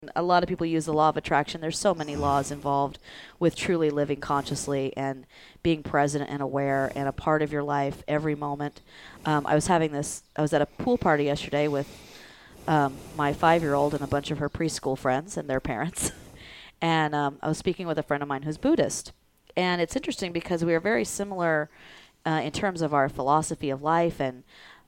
A lot of people use the law of attraction. There's so many laws involved with truly living consciously and being present and aware and a part of your life every moment. I was at a pool party yesterday with my 5-year-old and a bunch of her preschool friends and their parents. And I was speaking with a friend of mine who's Buddhist. And it's interesting because we are very similar in terms of our philosophy of life and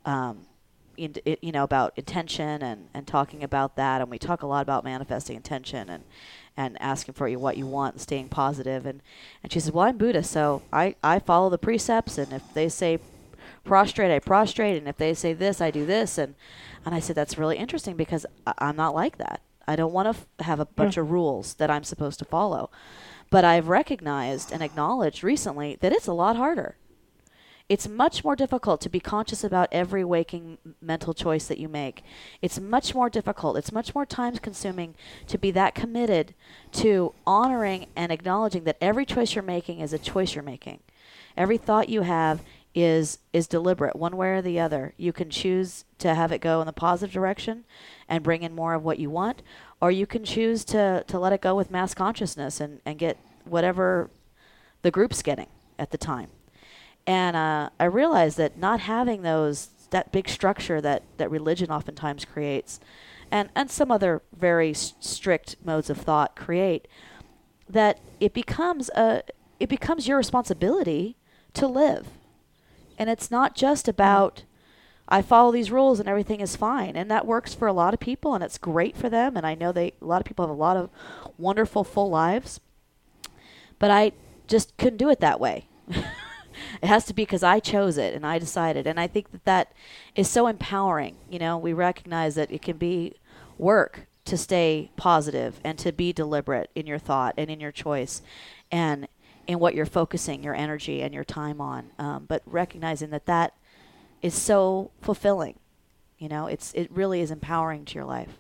about intention and talking about that. And we talk a lot about manifesting intention and asking for what you want and staying positive. And she says, well, I'm Buddhist, so I follow the precepts. And if they say prostrate, I prostrate. And if they say this, I do this. And I said, that's really interesting because I'm not like that. I don't want to have a bunch of rules that I'm supposed to follow. But I've recognized and acknowledged recently that it's a lot harder. It's much more difficult to be conscious about every waking mental choice that you make. It's much more difficult. It's much more time-consuming to be that committed to honoring and acknowledging that every choice you're making is a choice you're making. Every thought you have is deliberate, one way or the other. You can choose to have it go in the positive direction and bring in more of what you want, or you can choose to let it go with mass consciousness and get whatever the group's getting at the time. And I realized that not having that big structure that religion oftentimes creates, and some other very strict modes of thought create, that it becomes your responsibility to live. And it's not just about, I follow these rules and everything is fine. And that works for a lot of people, and it's great for them. And I know a lot of people have a lot of wonderful, full lives. But I just couldn't do it that way. It has to be because I chose it and I decided. And I think that is so empowering. We recognize that it can be work to stay positive and to be deliberate in your thought and in your choice and in what you're focusing your energy and your time on. But recognizing that is so fulfilling. It really is empowering to your life.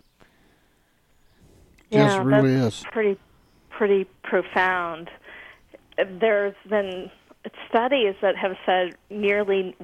Yes, it really is. Pretty profound. There's been studies that have said nearly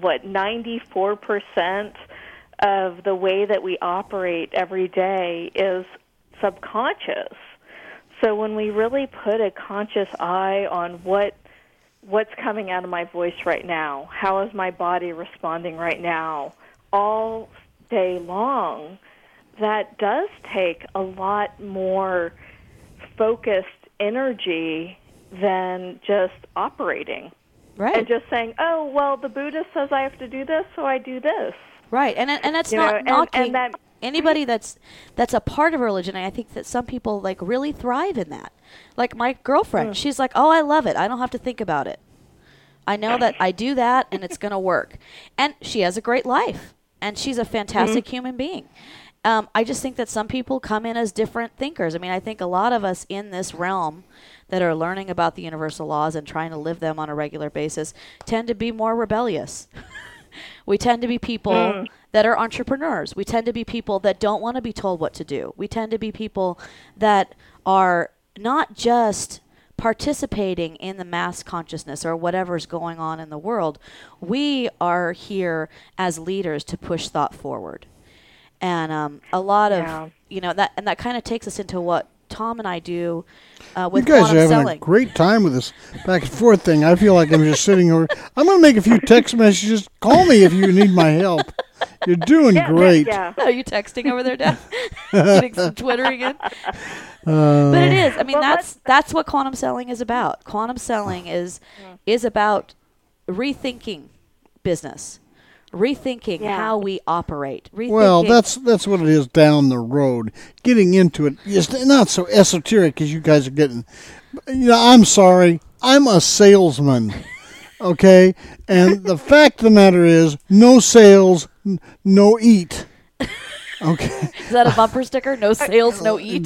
94% of the way that we operate every day is subconscious. So when we really put a conscious eye on what's coming out of my voice right now, how is my body responding right now, all day long, that does take a lot more focused energy than just operating. Right. And just saying, oh, well, the Buddha says I have to do this, so I do this. Right. And that's not knocking anybody that's a part of religion. And I think that some people really thrive in that. Like my girlfriend, she's like, oh, I love it. I don't have to think about it. I know that I do that and it's going to work. And she has a great life. And she's a fantastic human being. I just think that some people come in as different thinkers. I mean, I think a lot of us in this realm that are learning about the universal laws and trying to live them on a regular basis tend to be more rebellious. We tend to be people that are entrepreneurs. We tend to be people that don't want to be told what to do. We tend to be people that are not just participating in the mass consciousness or whatever's going on in the world. We are here as leaders to push thought forward. And a lot of, that kind of takes us into what Tom and I do with quantum selling. You guys are having a great time with this back and forth thing. I feel like I'm just sitting over. I'm going to make a few text messages. Call me if you need my help. You're doing great. Yeah. Are you texting over there, Dad? Getting some twittering in? But it is. I mean, that's what quantum selling is about. Quantum selling is about rethinking business. Rethinking how we operate. Well, that's what it is down the road. Getting into it, it's not so esoteric as you guys are getting. I'm sorry, I'm a salesman, okay? And the fact of the matter is, no sales, no eat. Okay. Is that a bumper sticker? No sales, no eat.